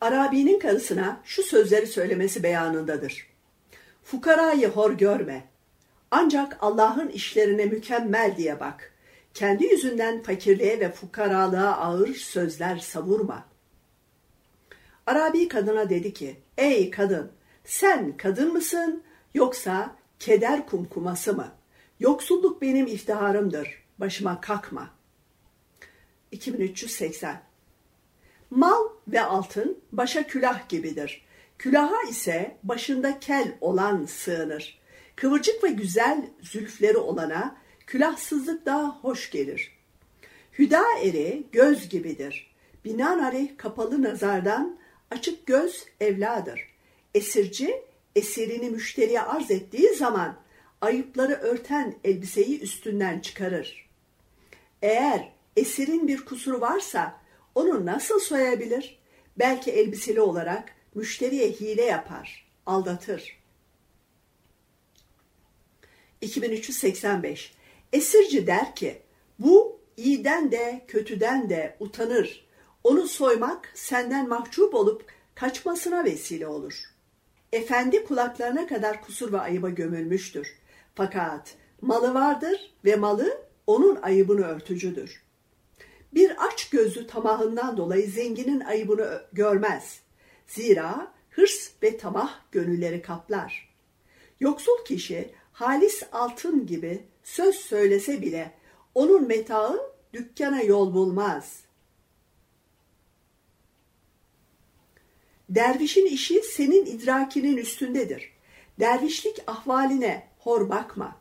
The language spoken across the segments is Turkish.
Arabi'nin karısına şu sözleri söylemesi beyanındadır. Fukarayı hor görme. Ancak Allah'ın işlerine mükemmel diye bak. Kendi yüzünden fakirliğe ve fukaralığa ağır sözler savurma. Arabi kadına dedi ki, ey kadın, sen kadın mısın yoksa keder kumkuması mı? Yoksulluk benim iftiharımdır, başıma kakma. 2380. Mal ve altın başa külah gibidir. Külaha ise başında kel olan sığınır. Kıvırcık ve güzel zülfleri olana külahsızlık daha hoş gelir. Hüda eri göz gibidir. Binaenaleyh kapalı nazardan açık göz evladır. Esirci esirini müşteriye arz ettiği zaman ayıpları örten elbiseyi üstünden çıkarır. Eğer esirin bir kusuru varsa onu nasıl soyabilir? Belki elbiseli olarak müşteriye hile yapar, aldatır. 2385. Esirci der ki, bu iyiden de kötüden de utanır. Onu soymak senden mahcup olup kaçmasına vesile olur. Efendi kulaklarına kadar kusur ve ayıba gömülmüştür. Fakat malı vardır ve malı onun ayıbını örtücüdür. Bir aç gözlü tamahından dolayı zenginin ayıbını görmez. Zira hırs ve tamah gönülleri kaplar. Yoksul kişi halis altın gibi söz söylese bile onun metaı dükkana yol bulmaz. Dervişin işi senin idrakinin üstündedir. Dervişlik ahvaline hor bakma.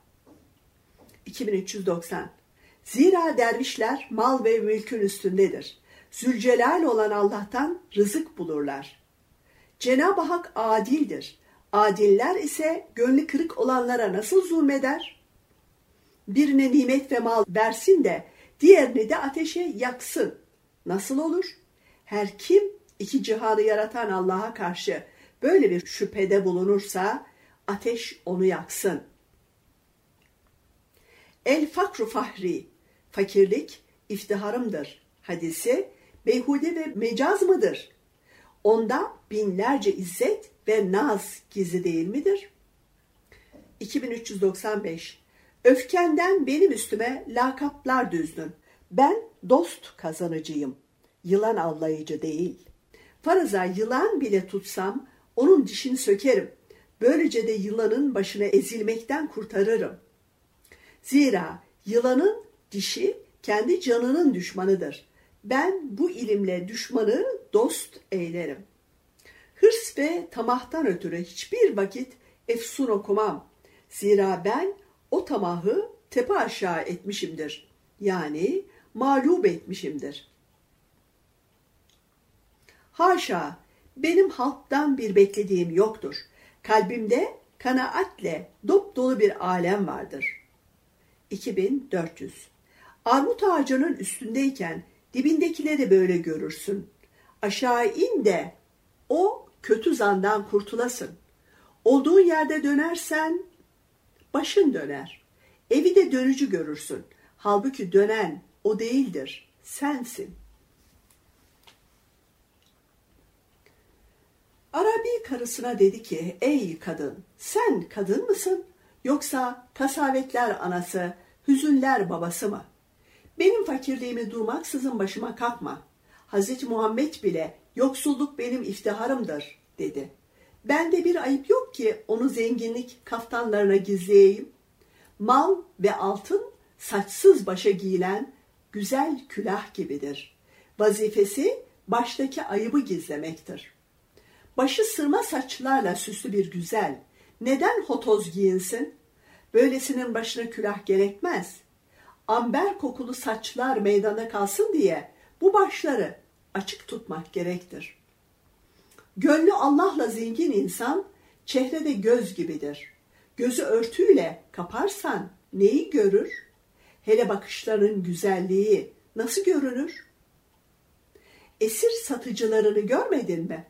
2390. Zira dervişler mal ve mülkün üstündedir. Zülcelal olan Allah'tan rızık bulurlar. Cenab-ı Hak adildir. Adiller ise gönlü kırık olanlara nasıl zulmeder? Birine nimet ve mal versin de diğerini de ateşe yaksın. Nasıl olur? Her kim iki cihanı yaratan Allah'a karşı böyle bir şüphede bulunursa ateş onu yaksın. El fakru fahri, fakirlik iftiharımdır hadisi beyhude ve mecaz mıdır? Onda binlerce izzet ve naz gizli değil midir? 2395. Öfkenden benim üstüme lakaplar düzdün. Ben dost kazanıcıyım, yılan avlayıcı değil. Faraza yılan bile tutsam onun dişini sökerim. Böylece de yılanın başına ezilmekten kurtarırım. Zira yılanın dişi kendi canının düşmanıdır. Ben bu ilimle düşmanı dost eylerim. Hırs ve tamahtan ötürü hiçbir vakit efsun okumam. Zira ben o tamahı tepe aşağı etmişimdir. Yani mağlup etmişimdir. Haşa, benim halktan bir beklediğim yoktur. Kalbimde kanaatle dopdolu bir alem vardır. 2400. Armut ağacının üstündeyken dibindekileri böyle görürsün. Aşağı in de o kötü zandan kurtulasın. Olduğun yerde dönersen başın döner. Evi de dönücü görürsün. Halbuki dönen o değildir, sensin. Arabi karısına dedi ki, ey kadın, sen kadın mısın? Yoksa kasavetler anası, hüzünler babası mı? Benim fakirliğimi duymaksızın başıma kalkma. Hazreti Muhammed bile yoksulluk benim iftiharımdır dedi. Bende bir ayıp yok ki onu zenginlik kaftanlarına gizleyeyim. Mal ve altın saçsız başa giyilen güzel külah gibidir. Vazifesi baştaki ayıbı gizlemektir. Başı sırma saçlarla süslü bir güzel neden hotoz giyinsin? Böylesinin başına külah gerekmez. Amber kokulu saçlar meydana kalsın diye bu başları açık tutmak gerektir. Gönlü Allah'la zengin insan çehrede göz gibidir. Gözü örtüyle kaparsan neyi görür? Hele bakışların güzelliği nasıl görünür? Esir satıcılarını görmedin mi?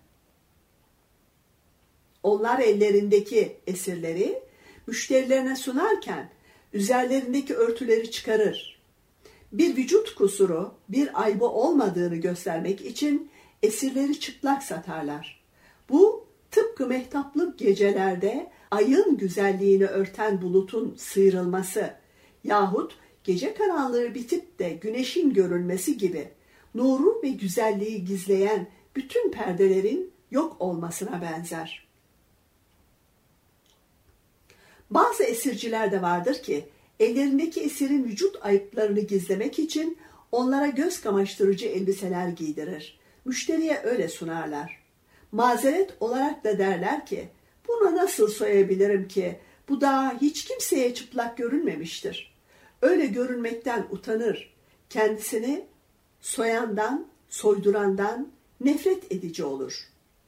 Onlar ellerindeki esirleri müşterilerine sunarken üzerlerindeki örtüleri çıkarır. Bir vücut kusuru, bir aybı olmadığını göstermek için esirleri çıplak satarlar. Bu tıpkı mehtaplı gecelerde ayın güzelliğini örten bulutun sıyrılması yahut gece karanlığı bitip de güneşin görünmesi gibi nuru ve güzelliği gizleyen bütün perdelerin yok olmasına benzer. Bazı esirciler de vardır ki ellerindeki esirin vücut ayıplarını gizlemek için onlara göz kamaştırıcı elbiseler giydirir. Müşteriye öyle sunarlar. Mazeret olarak da derler ki, buna nasıl soyabilirim ki? Bu daha hiç kimseye çıplak görünmemiştir. Öyle görünmekten utanır. Kendisini soyandan, soydurandan nefret edici olur.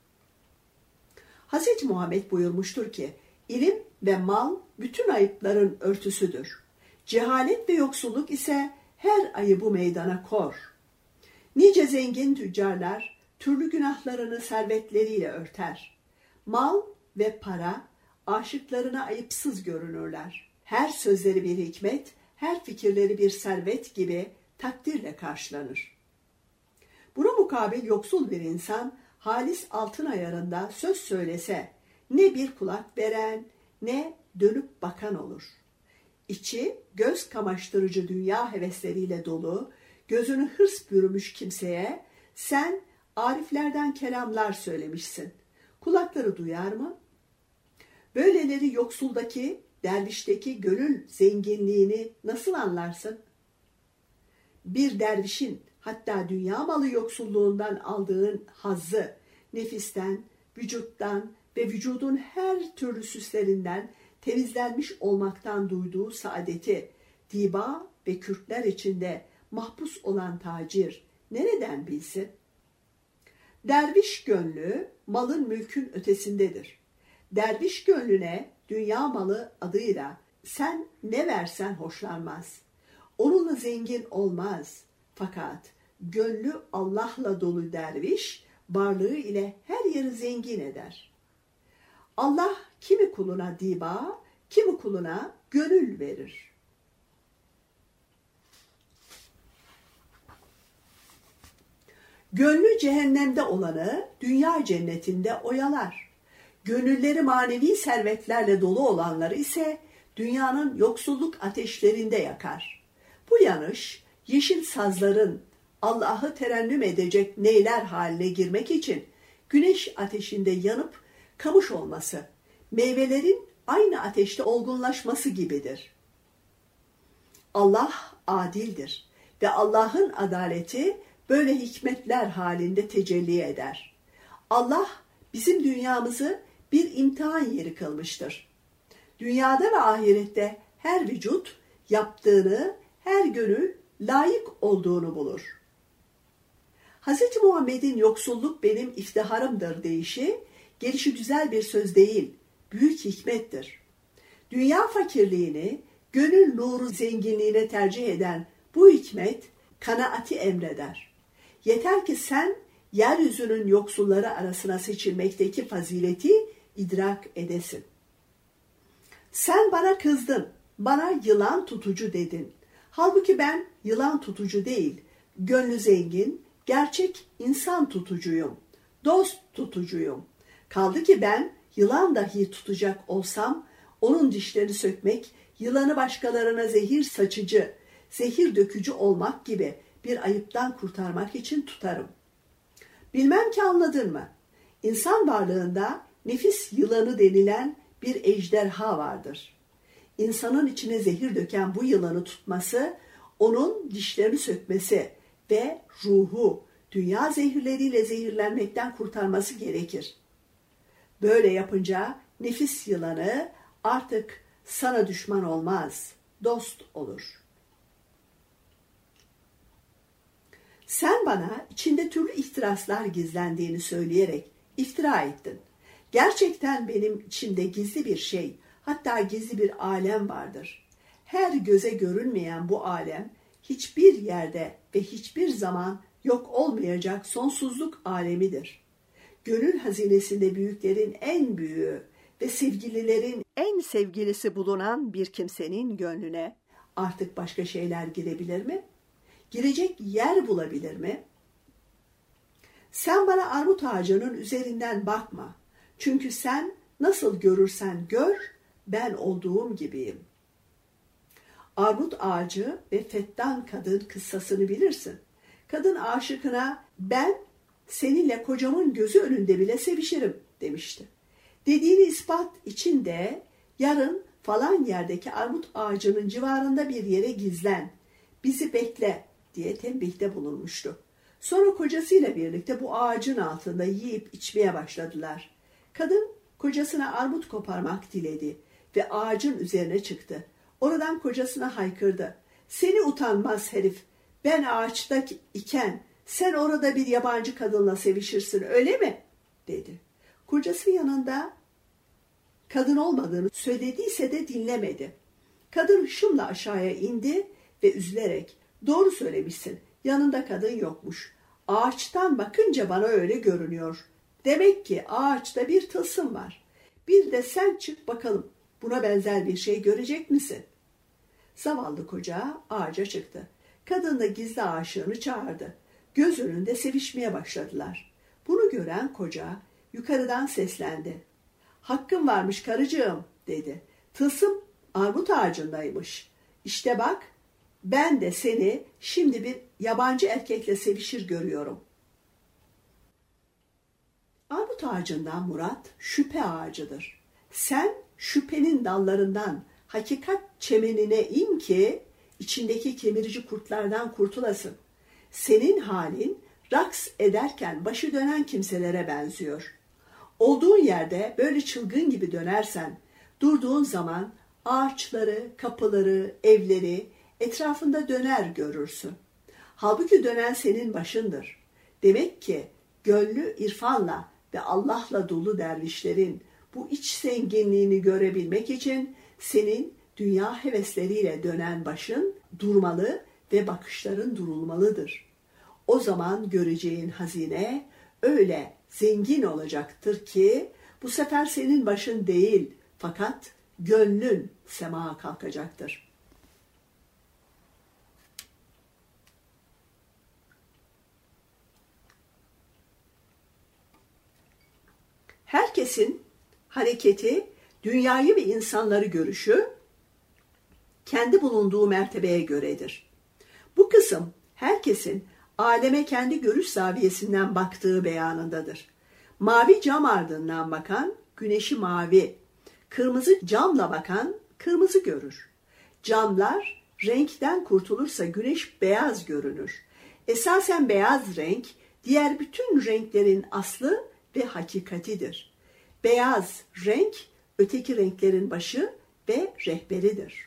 Hz. Muhammed buyurmuştur ki, ilim ve mal bütün ayıpların örtüsüdür. Cehalet ve yoksulluk ise her ayıbı meydana kor. Nice zengin tüccarlar türlü günahlarını servetleriyle örter. Mal ve para aşıklarına ayıpsız görünürler. Her sözleri bir hikmet, her fikirleri bir servet gibi takdirle karşılanır. Buna mukabil yoksul bir insan halis altın ayarında söz söylese ne bir kulak veren ne dönüp bakan olur. İçi göz kamaştırıcı dünya hevesleriyle dolu, gözünü hırs bürümüş kimseye sen ariflerden kelamlar söylemişsin. Kulakları duyar mı? Böyleleri yoksuldaki, dervişteki gönül zenginliğini nasıl anlarsın? Bir dervişin hatta dünya malı yoksulluğundan aldığın hazzı, nefisten, vücuttan ve vücudun her türlü süslerinden temizlenmiş olmaktan duyduğu saadeti, diba ve kürkler içinde mahpus olan tacir nereden bilsin? Derviş gönlü malın mülkün ötesindedir. Derviş gönlüne dünya malı adıyla sen ne versen hoşlanmaz. Onunla zengin olmaz. Fakat gönlü Allah'la dolu derviş varlığı ile her yeri zengin eder. Allah kimi kuluna diba, kimi kuluna gönül verir. Gönlü cehennemde olanı dünya cennetinde oyalar. Gönülleri manevi servetlerle dolu olanları ise dünyanın yoksulluk ateşlerinde yakar. Bu yanış yeşil sazların Allah'ı terennüm edecek neyler haline girmek için güneş ateşinde yanıp kamış olması, meyvelerin aynı ateşte olgunlaşması gibidir. Allah adildir ve Allah'ın adaleti böyle hikmetler halinde tecelli eder. Allah bizim dünyamızı bir imtihan yeri kılmıştır. Dünyada ve ahirette her vücut yaptığını, her gönül layık olduğunu bulur. Hz. Muhammed'in yoksulluk benim iftiharımdır deyişi, gelişi güzel bir söz değil, büyük hikmettir. Dünya fakirliğini, gönül nuru zenginliğine tercih eden bu hikmet, kanaati emreder. Yeter ki sen, yeryüzünün yoksulları arasına seçilmekteki fazileti idrak edesin. Sen bana kızdın, bana yılan tutucu dedin. Halbuki ben yılan tutucu değil, gönlü zengin, gerçek insan tutucuyum, dost tutucuyum. Kaldı ki ben yılan dahi tutacak olsam, onun dişlerini sökmek, yılanı başkalarına zehir saçıcı, zehir dökücü olmak gibi bir ayıptan kurtarmak için tutarım. Bilmem ki anladın mı? İnsan varlığında nefis yılanı denilen bir ejderha vardır. İnsanın içine zehir döken bu yılanı tutması, onun dişlerini sökmesi ve ruhu dünya zehirleriyle zehirlenmekten kurtarması gerekir. Böyle yapınca nefis yılanı artık sana düşman olmaz, dost olur. Sen bana içinde türlü ihtiraslar gizlendiğini söyleyerek iftira ettin. Gerçekten benim içimde gizli bir şey, hatta gizli bir alem vardır. Her göze görünmeyen bu alem, hiçbir yerde ve hiçbir zaman yok olmayacak sonsuzluk alemidir. Gönül hazinesinde büyüklerin en büyüğü ve sevgililerin en sevgilisi bulunan bir kimsenin gönlüne artık başka şeyler girebilir mi? Girecek yer bulabilir mi? Sen bana armut ağacının üzerinden bakma. Çünkü sen nasıl görürsen gör, ben olduğum gibiyim. Armut ağacı ve fettan kadın kıssasını bilirsin. Kadın aşıkına ben seninle kocamın gözü önünde bile sevişirim demişti. Dediğini ispat için de yarın falan yerdeki armut ağacının civarında bir yere gizlen, bizi bekle diye tembihte bulunmuştu. Sonra kocasıyla birlikte bu ağacın altında yiyip içmeye başladılar. Kadın kocasına armut koparmak diledi ve ağacın üzerine çıktı. Oradan kocasına haykırdı. Seni utanmaz herif, ben ağaçta iken sen orada bir yabancı kadınla sevişirsin öyle mi? Dedi. Kocası yanında kadın olmadığını söylediyse de dinlemedi. Kadın hışımla aşağıya indi ve üzülerek doğru söylemişsin, yanında kadın yokmuş. Ağaçtan bakınca bana öyle görünüyor. Demek ki ağaçta bir tılsım var. Bir de sen çık bakalım, buna benzer bir şey görecek misin? Zavallı koca ağaca çıktı. Kadın da gizli aşığını çağırdı. Göz önünde sevişmeye başladılar. Bunu gören koca yukarıdan seslendi. Hakkın varmış karıcığım dedi. Tılsım armut ağacındaymış. İşte bak, ben de seni şimdi bir yabancı erkekle sevişir görüyorum. Armut ağacından murat şüphe ağacıdır. Sen şüphenin dallarından hakikat çemenine in ki içindeki kemirici kurtlardan kurtulasın. Senin halin raks ederken başı dönen kimselere benziyor. Olduğun yerde böyle çılgın gibi dönersen, durduğun zaman ağaçları, kapıları, evleri etrafında döner görürsün. Halbuki dönen senin başındır. Demek ki gönlü irfanla ve Allah'la dolu dervişlerin bu iç zenginliğini görebilmek için senin dünya hevesleriyle dönen başın durmalı ve bakışların durulmalıdır. O zaman göreceğin hazine öyle zengin olacaktır ki bu sefer senin başın değil fakat gönlün semaya kalkacaktır. Herkesin hareketi, dünyayı ve insanları görüşü kendi bulunduğu mertebeye göredir. Bu kısım herkesin aleme kendi görüş zaviyesinden baktığı beyanındadır. Mavi cam ardından bakan güneşi mavi, kırmızı camla bakan kırmızı görür. Camlar renkten kurtulursa güneş beyaz görünür. Esasen beyaz renk diğer bütün renklerin aslı ve hakikatidir. Beyaz renk öteki renklerin başı ve rehberidir.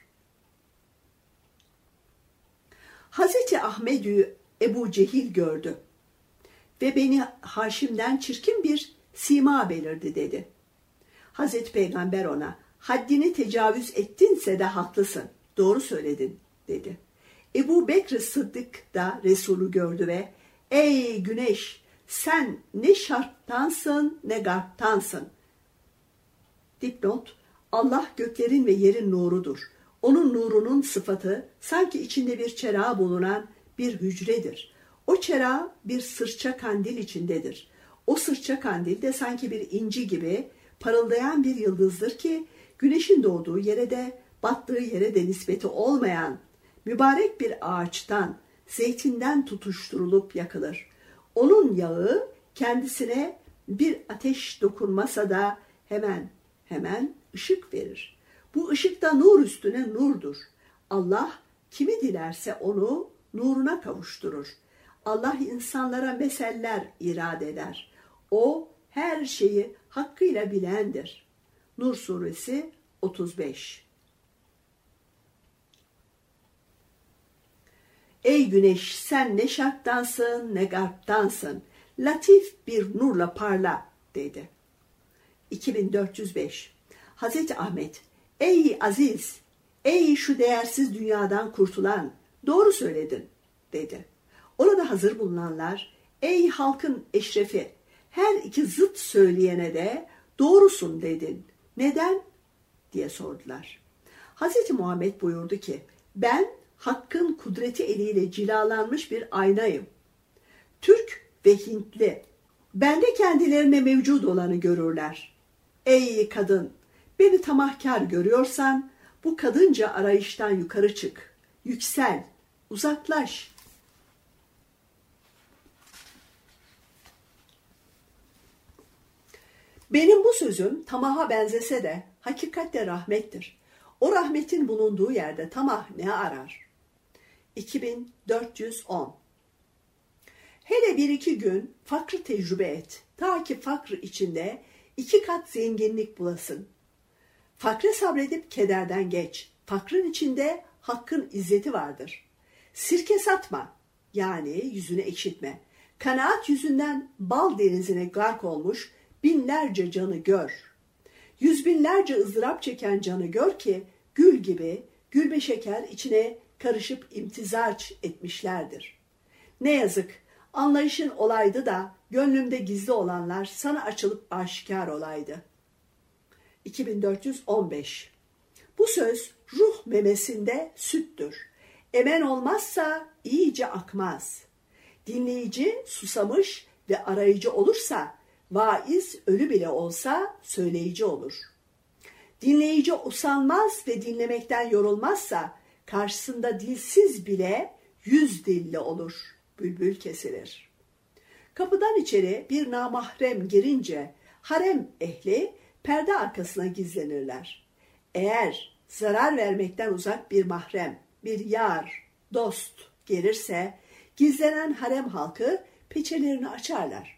Hazreti Ahmed'ü Ebu Cehil gördü ve beni Haşim'den çirkin bir sima belirdi dedi. Hazreti Peygamber ona haddini tecavüz ettinse de haklısın, doğru söyledin dedi. Ebu Bekr Sıddık da Resulü gördü ve ey güneş sen ne şarktansın ne garptansın. Dipnot, Allah göklerin ve yerin nurudur. Onun nurunun sıfatı sanki içinde bir çera bulunan bir hücredir. O çera bir sırça kandil içindedir. O sırça kandil de sanki bir inci gibi parıldayan bir yıldızdır ki güneşin doğduğu yere de battığı yere de nispeti olmayan mübarek bir ağaçtan, zeytinden tutuşturulup yakılır. Onun yağı kendisine bir ateş dokunmasa da hemen ışık verir. Bu ışık da nur üstüne nurdur. Allah kimi dilerse onu nuruna kavuşturur. Allah insanlara meseller irade eder. O her şeyi hakkıyla bilendir. Nur suresi 35. Ey güneş sen ne şarktansın ne garptansın. Latif bir nurla parla dedi. 2405. Hazreti Ahmet, ey aziz, ey şu değersiz dünyadan kurtulan, doğru söyledin dedi. Orada hazır bulunanlar, ey halkın eşrefi, her iki zıt söyleyene de doğrusun dedin. Neden? diye sordular. Hazreti Muhammed buyurdu ki, ben hakkın kudreti eliyle cilalanmış bir aynayım. Türk ve Hintli Bende kendilerine mevcut olanı görürler. Ey kadın, beni tamahkar görüyorsan bu kadınca arayıştan yukarı çık. Yüksel, uzaklaş. Benim bu sözüm tamaha benzese de hakikatte rahmettir. O rahmetin bulunduğu yerde tamah ne arar? 2410. Hele bir iki gün fakrı tecrübe et. Ta ki fakrı içinde 2 kat zenginlik bulasın. Fakre sabredip kederden geç. Fakrın içinde hakkın izzeti vardır. Sirke satma, yani yüzünü ekşitme. Kanaat yüzünden bal denizine gark olmuş binlerce canı gör. Yüz binlerce ızdırap çeken canı gör ki gül gibi gülbe şeker içine karışıp imtizaç etmişlerdir. Ne yazık, anlayışın olaydı da gönlümde gizli olanlar sana açılıp aşikar olaydı. 2415. Bu söz ruh memesinde süttür. Emen olmazsa iyice akmaz. Dinleyici susamış ve arayıcı olursa, vaiz ölü bile olsa söyleyici olur. Dinleyici usanmaz ve dinlemekten yorulmazsa, karşısında dilsiz bile 100 dilli olur, bülbül kesilir. Kapıdan içeri bir namahrem girince, harem ehli perde arkasına gizlenirler. Eğer zarar vermekten uzak bir mahrem, bir yar, dost gelirse, gizlenen harem halkı peçelerini açarlar.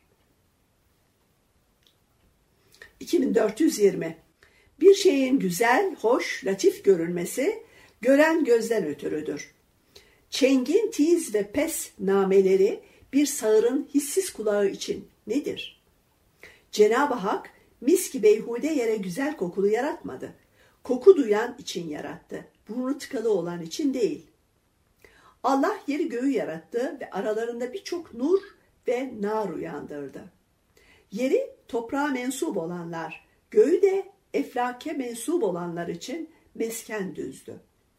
2420. Bir şeyin güzel, hoş, latif görünmesi, gören gözden ötürüdür. Çengin, tiz ve pes nameleri bir sağırın hissiz kulağı için nedir? Cenab-ı Hak miski beyhude yere güzel kokulu yaratmadı. Koku duyan için yarattı. Burnu tıkalı olan için değil. Allah yeri göğü yarattı ve aralarında birçok nur ve nar uyandırdı. Yeri toprağa mensup olanlar, göğü de eflake mensup olanlar için mesken düzdü.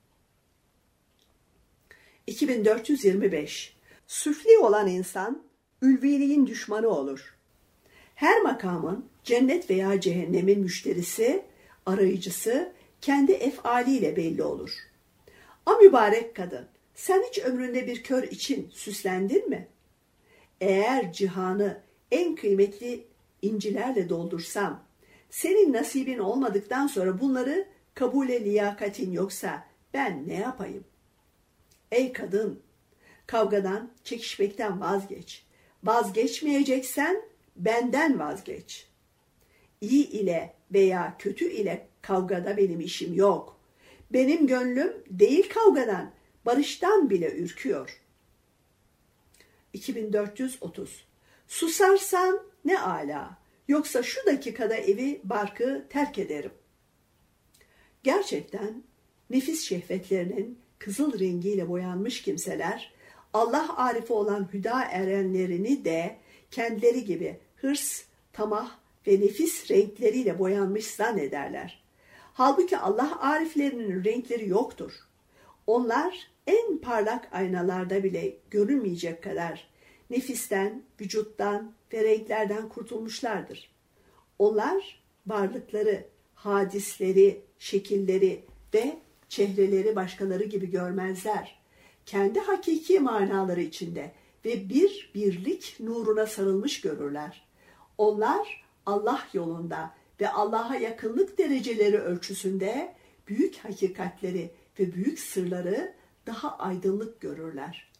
2425. Süfli olan insan, ülviliğin düşmanı olur. Her makamın cennet veya cehennemin müşterisi, arayıcısı kendi efaliyle belli olur. A mübarek kadın, sen hiç ömründe bir kör için süslendin mi? Eğer cihanı en kıymetli incilerle doldursam, senin nasibin olmadıktan sonra bunları kabule liyakatin yoksa ben ne yapayım? Ey kadın, kavgadan, çekişmekten vazgeç. Vazgeçmeyeceksen benden vazgeç. İyi ile veya kötü ile kavgada benim işim yok. Benim gönlüm değil kavgadan, barıştan bile ürküyor. 2430. Susarsan ne âlâ, yoksa şu dakikada evi barkı terk ederim. Gerçekten nefis şehvetlerinin kızıl rengiyle boyanmış kimseler, Allah arifi olan hüda erenlerini de kendileri gibi hırs, tamah ve nefis renkleriyle boyanmış zannederler. Halbuki Allah ariflerinin renkleri yoktur. Onlar en parlak aynalarda bile görünmeyecek kadar nefisten, vücuttan ve renklerden kurtulmuşlardır. Onlar varlıkları, hadisleri, şekilleri ve çehreleri başkaları gibi görmezler. Kendi hakiki manaları içinde ve bir birlik nuruna sarılmış görürler. Onlar Allah yolunda ve Allah'a yakınlık dereceleri ölçüsünde büyük hakikatleri ve büyük sırları daha aydınlık görürler.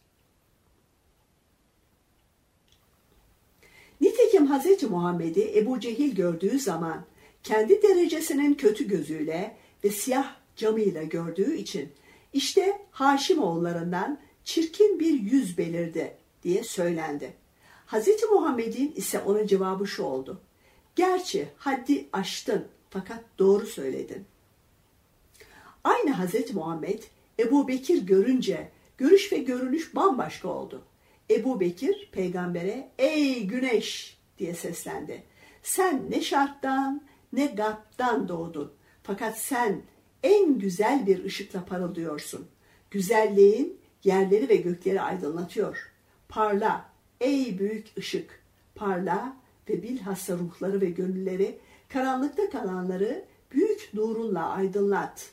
Nitekim Hz. Muhammed'i Ebu Cehil gördüğü zaman kendi derecesinin kötü gözüyle ve siyah camıyla gördüğü için işte Haşimoğullarından çirkin bir yüz belirdi diye söylendi. Hz. Muhammed'in ise ona cevabı şu oldu: gerçi haddi aştın fakat doğru söyledin. Aynı Hz. Muhammed Ebu Bekir görünce görüş ve görünüş bambaşka oldu. Ebu Bekir peygambere ey güneş diye seslendi. Sen ne şarttan ne gaptan doğdun. Fakat sen en güzel bir ışıkla parıldıyorsun. Güzelliğin yerleri ve gökleri aydınlatıyor. Parla ey büyük ışık, parla ve bilhassa ruhları ve gönülleri, karanlıkta kalanları büyük nurunla aydınlat.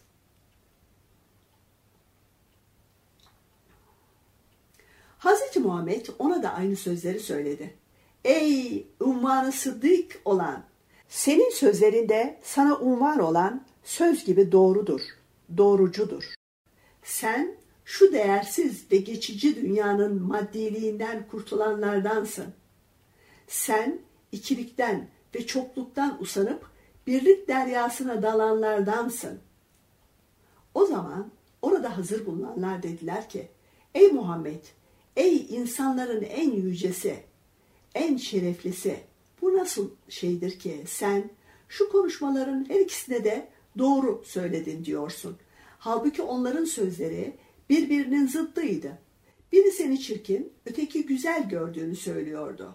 Hz. Muhammed ona da aynı sözleri söyledi. Ey unvanı sıddık olan, senin sözlerinde sana unvan olan söz gibi doğrudur, doğrucudur. Sen şu değersiz ve geçici dünyanın maddiliğinden kurtulanlardansın. Sen ikilikten ve çokluktan usanıp birlik deryasına dalanlardansın. O zaman orada hazır bulunanlar dediler ki, ey Muhammed, ey insanların en yücesi, en şereflisi, bu nasıl şeydir ki sen şu konuşmaların her ikisine de doğru söyledin diyorsun. Halbuki onların sözleri birbirinin zıddıydı. Biri seni çirkin, öteki güzel gördüğünü söylüyordu.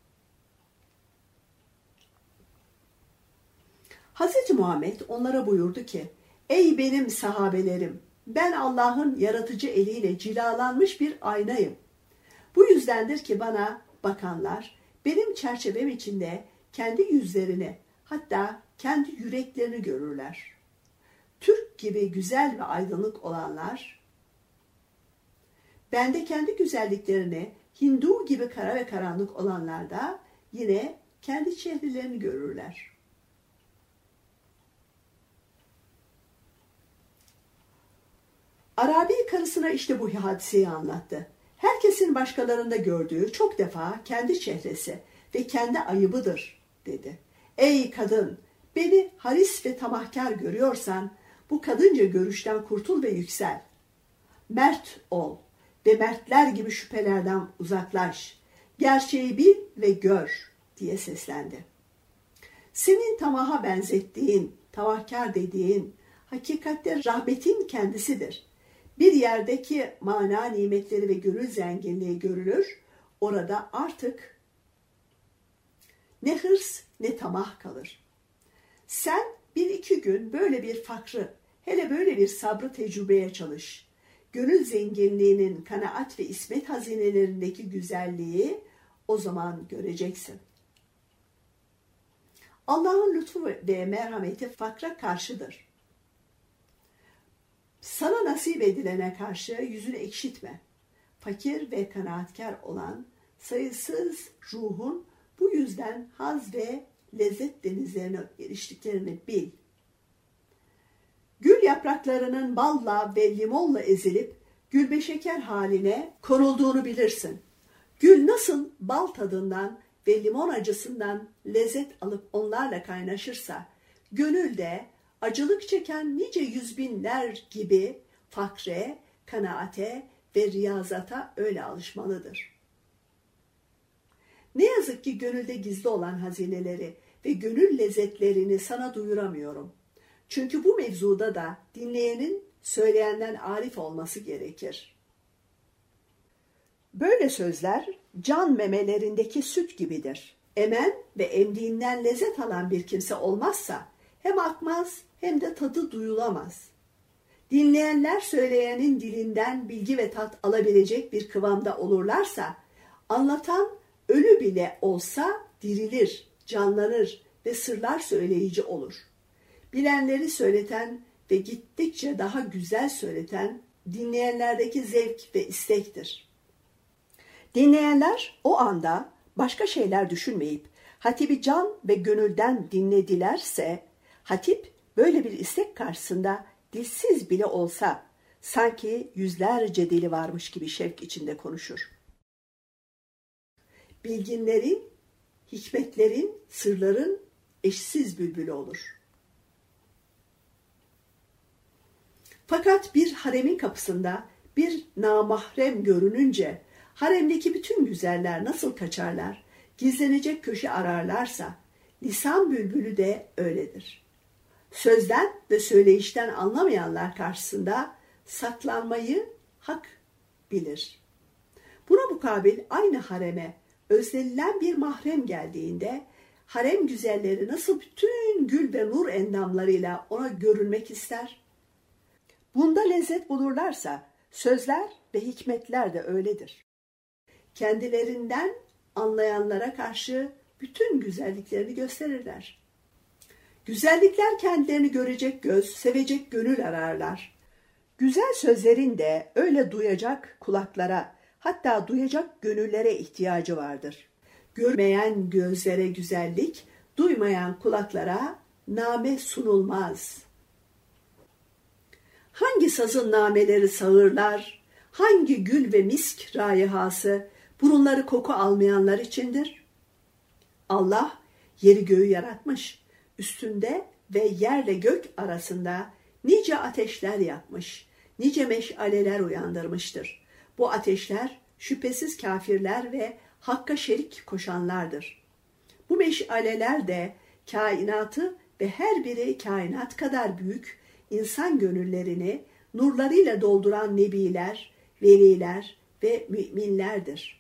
Hz. Muhammed onlara buyurdu ki, ey benim sahabelerim, ben Allah'ın yaratıcı eliyle cilalanmış bir aynayım. Bu yüzdendir ki bana bakanlar, benim çerçevem içinde kendi yüzlerini, hatta kendi yüreklerini görürler. Türk gibi güzel ve aydınlık olanlar, bende kendi güzelliklerini, Hindu gibi kara ve karanlık olanlar da yine kendi çehrelerini görürler. Arabi karısına işte bu hadiseyi anlattı. Herkesin başkalarında gördüğü çok defa kendi çehresi ve kendi ayıbıdır dedi. Ey kadın, beni haris ve tamahkar görüyorsan bu kadınca görüşten kurtul ve yüksel. Mert ol ve mertler gibi şüphelerden uzaklaş. Gerçeği bil ve gör diye seslendi. Senin tamaha benzettiğin, tamahkar dediğin hakikatte rahmetin kendisidir. Bir yerdeki mana nimetleri ve gönül zenginliği görülür, orada artık ne hırs ne tamah kalır. Sen bir iki gün böyle bir fakrı, hele böyle bir sabrı tecrübeye çalış. Gönül zenginliğinin kanaat ve ismet hazinelerindeki güzelliği o zaman göreceksin. Allah'ın lütfu ve merhameti fakra karşıdır. Sana nasip edilene karşı yüzünü ekşitme. Fakir ve kanaatkar olan sayısız ruhun bu yüzden haz ve lezzet denizlerine eriştiklerini bil. Gül yapraklarının balla ve limonla ezilip gülbe şeker haline konulduğunu bilirsin. Gül nasıl bal tadından ve limon acısından lezzet alıp onlarla kaynaşırsa, gönül de acılık çeken nice yüz binler gibi fakre, kanaate ve riyazata öyle alışmalıdır. Ne yazık ki gönülde gizli olan hazineleri ve gönül lezzetlerini sana duyuramıyorum. Çünkü bu mevzuda da dinleyenin söyleyenden arif olması gerekir. Böyle sözler can memelerindeki süt gibidir. Emen ve emdiğinden lezzet alan bir kimse olmazsa hem akmaz hem de tadı duyulamaz. Dinleyenler söyleyenin dilinden bilgi ve tat alabilecek bir kıvamda olurlarsa, anlatan ölü bile olsa dirilir, canlanır ve sırlar söyleyici olur. Bilenleri söyleten ve gittikçe daha güzel söyleten dinleyenlerdeki zevk ve istektir. Dinleyenler o anda başka şeyler düşünmeyip hatibi can ve gönülden dinledilerse, hatip böyle bir istek karşısında dilsiz bile olsa sanki yüzlerce dili varmış gibi şevk içinde konuşur. Bilginlerin, hikmetlerin, sırların eşsiz bülbülü olur. Fakat bir haremin kapısında bir namahrem görününce haremdeki bütün güzeller nasıl kaçarlar, gizlenecek köşe ararlarsa lisan bülbülü de öyledir. Sözden ve söyleyişten anlamayanlar karşısında saklanmayı hak bilir. Buna mukabil aynı hareme özlenilen bir mahrem geldiğinde harem güzelleri nasıl bütün gül ve nur endamlarıyla ona görünmek ister? Bunda lezzet bulurlarsa sözler ve hikmetler de öyledir. Kendilerinden anlayanlara karşı bütün güzelliklerini gösterirler. Güzellikler kendilerini görecek göz, sevecek gönül ararlar. Güzel sözlerin de öyle duyacak kulaklara, hatta duyacak gönüllere ihtiyacı vardır. Görmeyen gözlere güzellik, duymayan kulaklara name sunulmaz. Hangi sazın nameleri sağırlar, hangi gül ve misk raihası burunları koku almayanlar içindir? Allah yeri göğü yaratmış, üstünde ve yerle gök arasında nice ateşler yakmış, nice meşaleler uyandırmıştır. Bu ateşler şüphesiz kafirler ve hakka şerik koşanlardır. Bu meşaleler de kainatı ve her biri kainat kadar büyük insan gönüllerini nurlarıyla dolduran nebiler, veliler ve müminlerdir.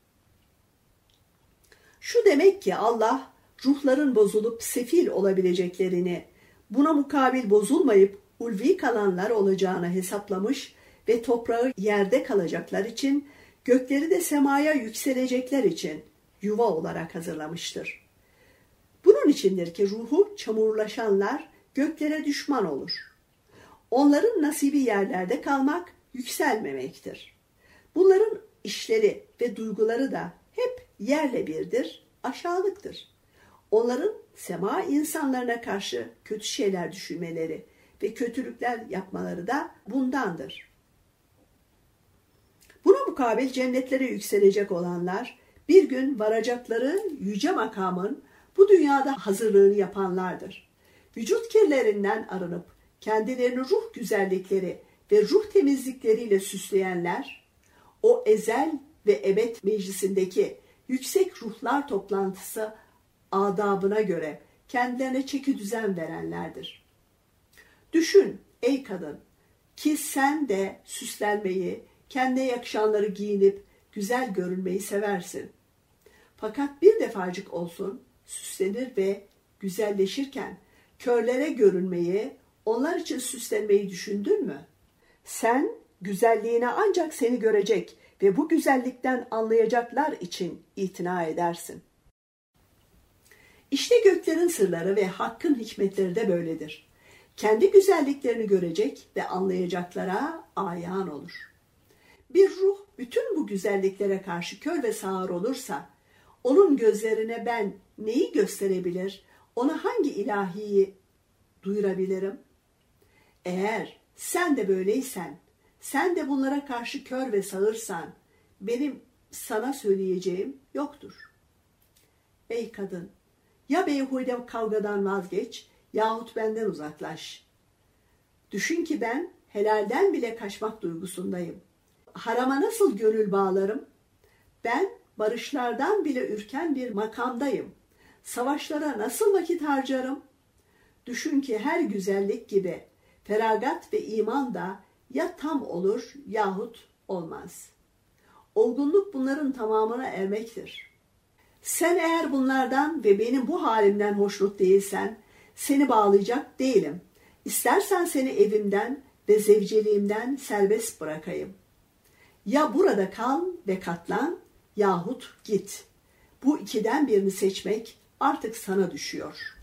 Şu demek ki Allah ruhların bozulup sefil olabileceklerini, buna mukabil bozulmayıp ulvi kalanlar olacağını hesaplamış ve toprağı yerde kalacaklar için, gökleri de semaya yükselecekler için yuva olarak hazırlamıştır. Bunun içindir ki ruhu çamurlaşanlar göklere düşman olur. Onların nasibi yerlerde kalmak, yükselmemektir. Bunların işleri ve duyguları da hep yerle birdir, aşağılıktır. Onların sema insanlarına karşı kötü şeyler düşünmeleri ve kötülükler yapmaları da bundandır. Buna mukabil cennetlere yükselecek olanlar, bir gün varacakları yüce makamın bu dünyada hazırlığını yapanlardır. Vücut kirlerinden arınıp kendilerini ruh güzellikleri ve ruh temizlikleriyle süsleyenler, o ezel ve ebed meclisindeki yüksek ruhlar toplantısı adabına göre kendilerine çeki düzen verenlerdir. Düşün ey kadın ki sen de süslenmeyi, kendine yakışanları giyinip güzel görünmeyi seversin. Fakat bir defacık olsun süslenir ve güzelleşirken körlere görünmeyi, onlar için süslenmeyi düşündün mü? Sen güzelliğine ancak seni görecek ve bu güzellikten anlayacaklar için itina edersin. İşte göklerin sırları ve hakkın hikmetleri de böyledir. Kendi güzelliklerini görecek ve anlayacaklara ayan olur. Bir ruh bütün bu güzelliklere karşı kör ve sağır olursa, onun gözlerine ben neyi gösterebilir, ona hangi ilahiyi duyurabilirim? Eğer sen de böyleysen, sen de bunlara karşı kör ve sağırsan, benim sana söyleyeceğim yoktur. Ey kadın, ya beyhude kavgadan vazgeç yahut benden uzaklaş. Düşün ki ben helalden bile kaçmak duygusundayım. Harama nasıl gönül bağlarım? Ben barışlardan bile ürken bir makamdayım. Savaşlara nasıl vakit harcarım? Düşün ki her güzellik gibi feragat ve iman da ya tam olur yahut olmaz. Olgunluk bunların tamamına ermektir. Sen eğer bunlardan ve benim bu halimden hoşnut değilsen, seni bağlayacak değilim. İstersen seni evimden ve zevceliğimden serbest bırakayım. Ya burada kal ve katlan yahut git. Bu ikiden birini seçmek artık sana düşüyor.''